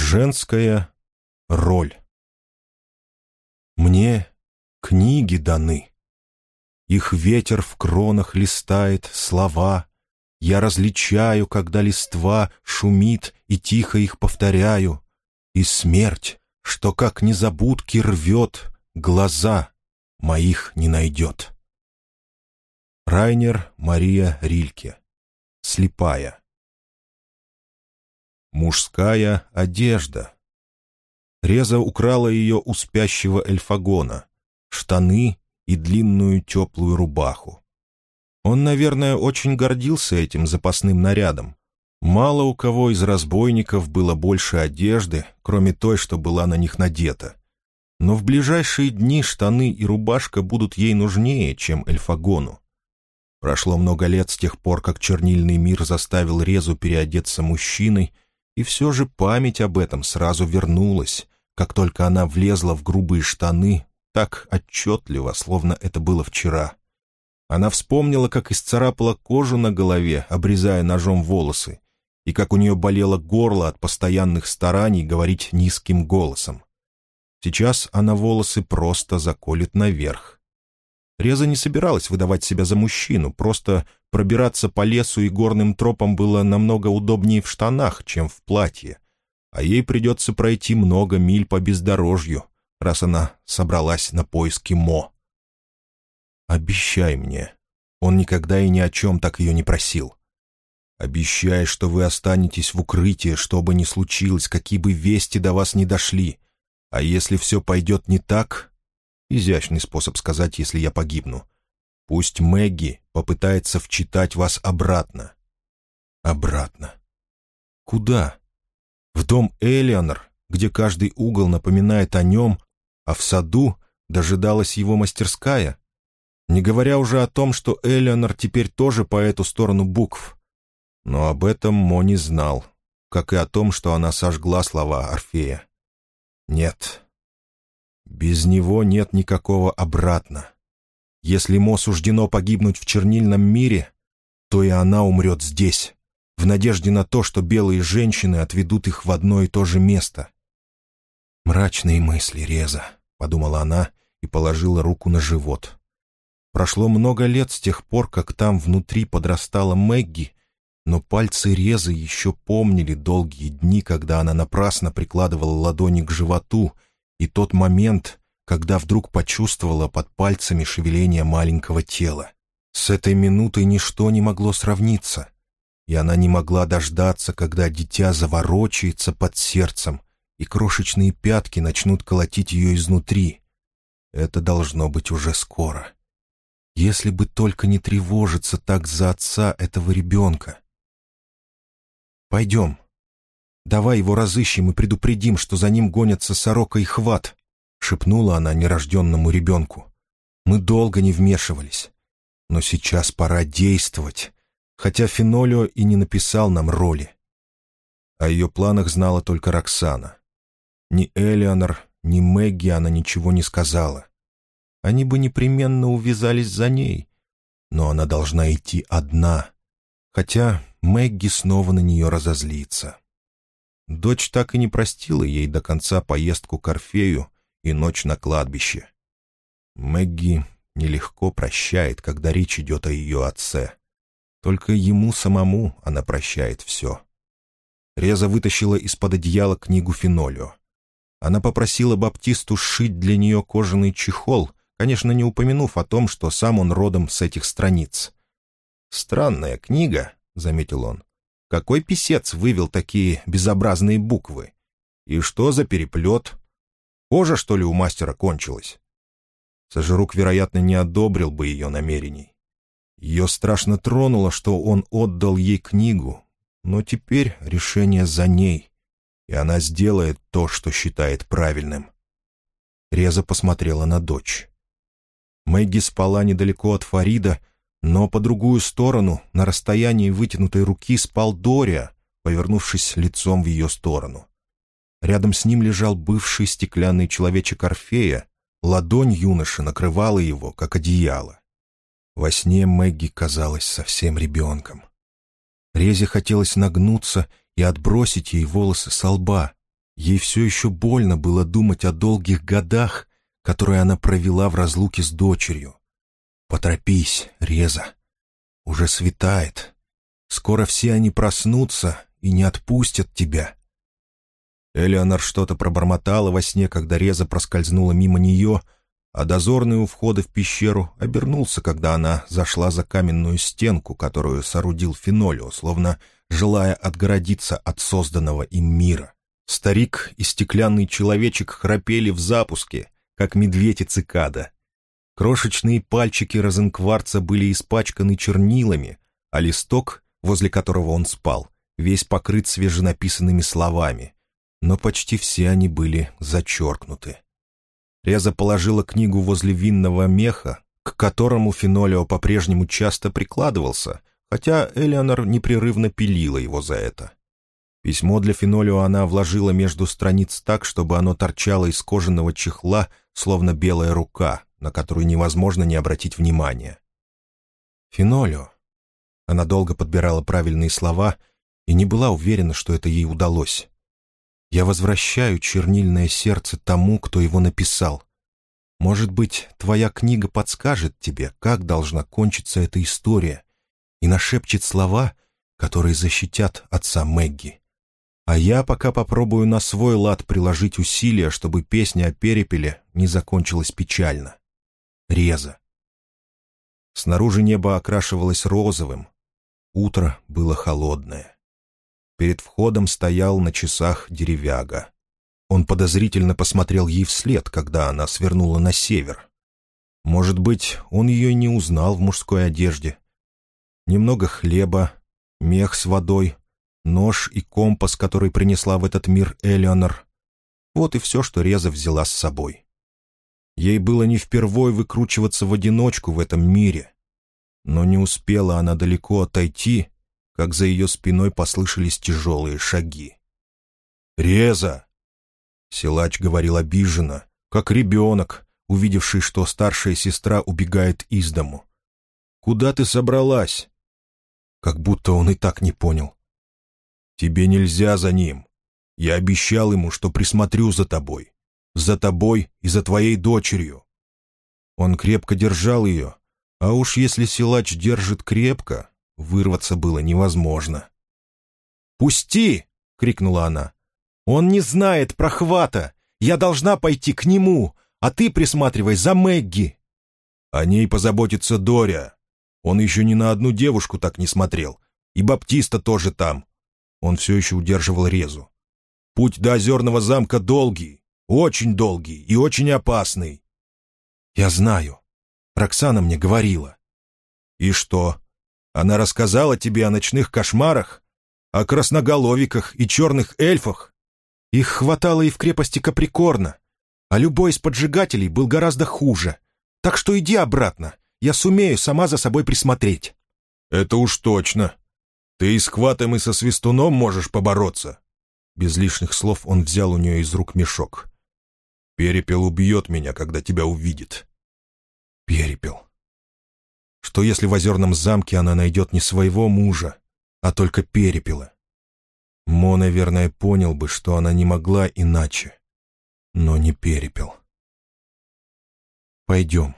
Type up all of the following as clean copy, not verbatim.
Женская роль. Мне книги даны. Их ветер в кронах листает слова. Я различаю, когда листва шумит, и тихо их повторяю. И смерть, что как незабудки рвет, глаза моих не найдет. Райнер Мария Рильке. Слепая. Мужская одежда. Реза украла ее у спящего эльфагона, штаны и длинную теплую рубаху. Он, наверное, очень гордился этим запасным нарядом. Мало у кого из разбойников было больше одежды, кроме той, что была на них надета. Но в ближайшие дни штаны и рубашка будут ей нужнее, чем эльфагону. Прошло много лет с тех пор, как чернильный мир заставил Резу переодеться мужчиной, и все же память об этом сразу вернулась, как только она влезла в грубые штаны, так отчетливо, словно это было вчера. Она вспомнила, как исцарапала кожу на голове, обрезая ножом волосы, и как у нее болело горло от постоянных стараний говорить низким голосом. Сейчас она волосы просто заколет наверх. Реза не собиралась выдавать себя за мужчину, просто пробираться по лесу и горным тропам было намного удобнее в штанах, чем в платье, а ей придется пройти много миль по бездорожью, раз она собралась на поиски Мо. «Обещай мне». Он никогда и ни о чем так ее не просил. «Обещай, что вы останетесь в укрытии, что бы ни случилось, какие бы вести до вас не дошли. А если все пойдет не так...» Изящный способ сказать, если я погибну. Пусть Мэгги попытается вчитать вас обратно. Обратно. Куда? В дом Элеонор, где каждый угол напоминает о нем, а в саду дожидалась его мастерская? Не говоря уже о том, что Элеонор теперь тоже по эту сторону букв. Но об этом Мо не знал, как и о том, что она сожгла слова Орфея. Нет. Без него нет никакого обратно. Если Мо суждено погибнуть в чернильном мире, то и она умрет здесь, в надежде на то, что белые женщины отведут их в одно и то же место. «Мрачные мысли, Реза», — подумала она и положила руку на живот. Прошло много лет с тех пор, как там внутри подрастала Мэгги, но пальцы Резы еще помнили долгие дни, когда она напрасно прикладывала ладони к животу, и тот момент, когда вдруг почувствовала под пальцами шевеление маленького тела. С этой минутой ничто не могло сравниться, и она не могла дождаться, когда дитя заворочается под сердцем, и крошечные пятки начнут колотить ее изнутри. Это должно быть уже скоро. Если бы только не тревожиться так за отца этого ребенка. «Пойдем. Давай его разыщем и предупредим, что за ним гонятся сорока и хват», — шепнула она нерожденному ребенку. «Мы долго не вмешивались. Но сейчас пора действовать, хотя Фенолио и не написал нам роли». О ее планах знала только Роксана. Ни Элеонор, ни Мэгги она ничего не сказала. Они бы непременно увязались за ней, но она должна идти одна, хотя Мэгги снова на нее разозлится. Дочь так и не простила ей до конца поездку к Орфею и ночь на кладбище. Мэгги нелегко прощает, когда речь идет о ее отце. Только ему самому она прощает все. Реза вытащила из-под одеяла книгу Фенолио. Она попросила Баптисту сшить для нее кожаный чехол, конечно, не упомянув о том, что сам он родом с этих страниц. «Странная книга», — заметил он. «Какой писец вывел такие безобразные буквы? И что за переплет? Кожа, что ли, у мастера кончилась?» Сожрук, вероятно, не одобрил бы ее намерений. Ее страшно тронуло, что он отдал ей книгу, но теперь решение за ней, и она сделает то, что считает правильным. Реза посмотрела на дочь. Мэгги спала недалеко от Фарида, но по другую сторону, на расстоянии вытянутой руки, спал Дориа, повернувшись лицом в ее сторону. Рядом с ним лежал бывший стеклянный человечек Орфея, ладонь юноши накрывала его, как одеяло. Во сне Мэгги казалась совсем ребенком. Резе хотелось нагнуться и отбросить ей волосы со лба. Ей все еще больно было думать о долгих годах, которые она провела в разлуке с дочерью. «Поторопись, Реза. Уже светает. Скоро все они проснутся и не отпустят тебя». Элеонор что-то пробормотала во сне, когда Реза проскользнула мимо нее, а дозорный у входа в пещеру обернулся, когда она зашла за каменную стенку, которую соорудил Фенолио, словно желая отгородиться от созданного им мира. Старик и стеклянный человечек храпели в запуске, как медведь и цикада. Крошечные пальчики розенкварца были испачканы чернилами, а листок, возле которого он спал, весь покрыт свеженаписанными словами, но почти все они были зачеркнуты. Реза положила книгу возле винного меха, к которому Фенолио по-прежнему часто прикладывался, хотя Элеонор непрерывно пилила его за это. Письмо для Фенолио она вложила между страниц так, чтобы оно торчало из кожаного чехла, словно белая рука, на которую невозможно не обратить внимания. «Фенолио». Она долго подбирала правильные слова и не была уверена, что это ей удалось. «Я возвращаю чернильное сердце тому, кто его написал. Может быть, твоя книга подскажет тебе, как должна кончиться эта история, и нашепчет слова, которые защитят отца Мэгги. А я пока попробую на свой лад приложить усилия, чтобы песня о перепеле не закончилась печально. Реза». Снаружи небо окрашивалось розовым. Утро было холодное. Перед входом стоял на часах деревяга. Он подозрительно посмотрел ей вслед, когда она свернула на север. Может быть, он ее и не узнал в мужской одежде. Немного хлеба, мех с водой, нож и компас, который принесла в этот мир Элеонор. Вот и все, что Реза взяла с собой. Ей было не впервой выкручиваться в одиночку в этом мире. Но не успела она далеко отойти, как за ее спиной послышались тяжелые шаги. «Реза!» Силач говорил обиженно, как ребенок, увидевший, что старшая сестра убегает из дому. «Куда ты собралась?» Как будто он и так не понял. «Тебе нельзя за ним. Я обещал ему, что присмотрю за тобой. За тобой и за твоей дочерью». Он крепко держал ее, а уж если силач держит крепко, вырваться было невозможно. «Пусти!» — крикнула она. «Он не знает про хвата! Я должна пойти к нему, а ты присматривай за Мэгги!» «О ней позаботится Доря. Он еще ни на одну девушку так не смотрел. И Баптиста тоже там». Он все еще удерживал Резу. «Путь до Озерного замка долгий, очень долгий и очень опасный». «Я знаю. Роксана мне говорила». «И что? Она рассказала тебе о ночных кошмарах? О красноголовиках и черных эльфах?» «Их хватало и в крепости Каприкорна, а любой из поджигателей был гораздо хуже. Так что иди обратно, я сумею сама за собой присмотреть». «Это уж точно. Ты и с Хватом, и со Свистуном можешь побороться». Без лишних слов он взял у нее из рук мешок. «Перепел убьет меня, когда тебя увидит». Перепел. Что если в Озерном замке она найдет не своего мужа, а только Перепела? Мо, наверное, понял бы, что она не могла иначе, но не Перепел. «Пойдем».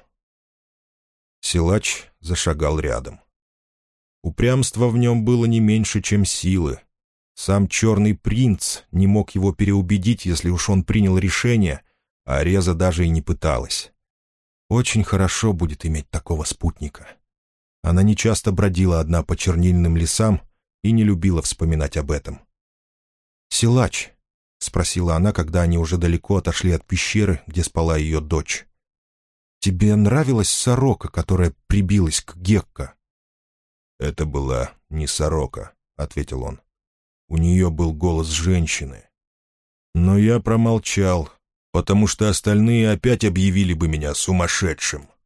Силач зашагал рядом. Упрямство в нем было не меньше, чем силы. Сам Черный принц не мог его переубедить, если уж он принял решение, а Реза даже и не пыталась. Очень хорошо будет иметь такого спутника. Она нечасто бродила одна по чернильным лесам и не любила вспоминать об этом. «Силач», — спросила она, когда они уже далеко отошли от пещеры, где спала ее дочь, — «тебе нравилась сорока, которая прибилась к Гекко?» «Это была не сорока», — ответил он. «У нее был голос женщины. Но я промолчал, потому что остальные опять объявили бы меня сумасшедшим».